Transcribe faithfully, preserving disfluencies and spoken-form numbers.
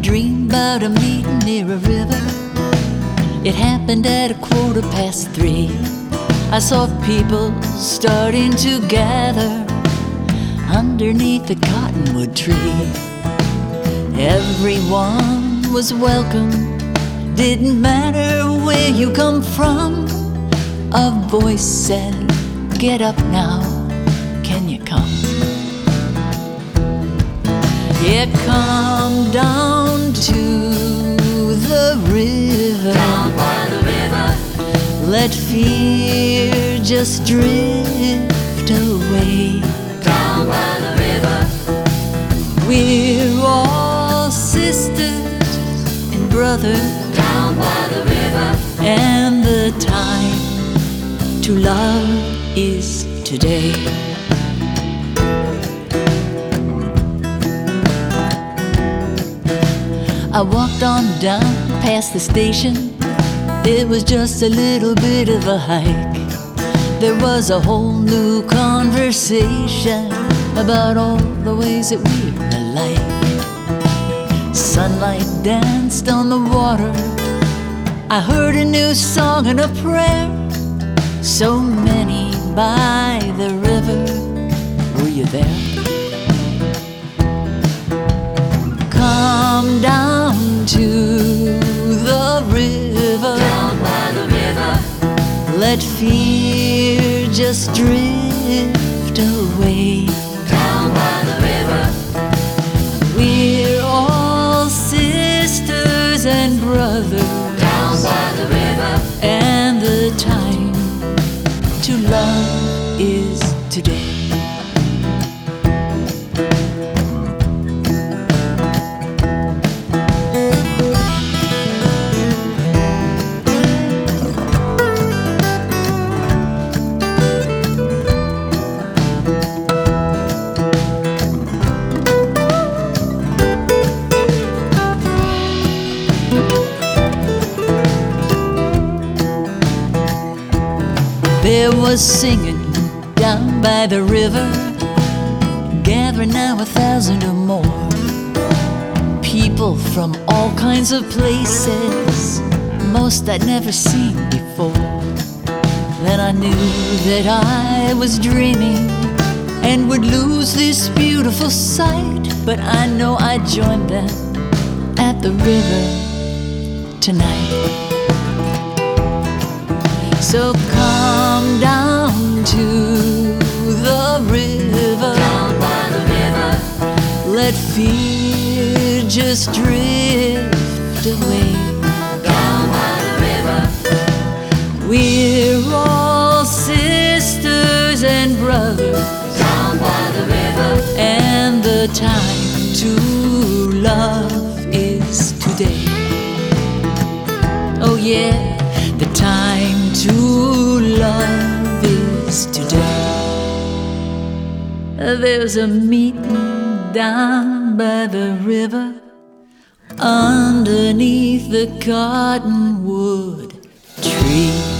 dream about a meeting near a river. It happened at a quarter past three. I saw people starting to gather underneath the cottonwood tree. Everyone was welcome, didn't matter where you come from. A voice said, "Get up now, can you come?" Yeah, come down to the river, down by the river. Let fear just drift away. Down by the river. We're all sisters and brothers. Down by the river. And the time to love is today. I walked on down past the station. It was just a little bit of a hike. There was a whole new conversation about all the ways that we're alike. Sunlight danced on the water. I heard a new song and a prayer. So many by the river. Were you there? Come down to the river, down by the river. Let fear just drift away. Down by the river. We're all sisters and brothers. Down by the river. And the time to love is today. There was singing down by the river, gathering now a thousand or more. People from all kinds of places, most I'd never seen before. Then I knew that I was dreaming and would lose this beautiful sight. But I know I joined them at the river tonight. So come down to the river, down by the river. Let fear just drift away. Down by the river. We're all sisters and brothers. Down by the river. And the time to love is today. Oh yeah, the time to love is today. There's a meeting down by the river, underneath the cottonwood tree.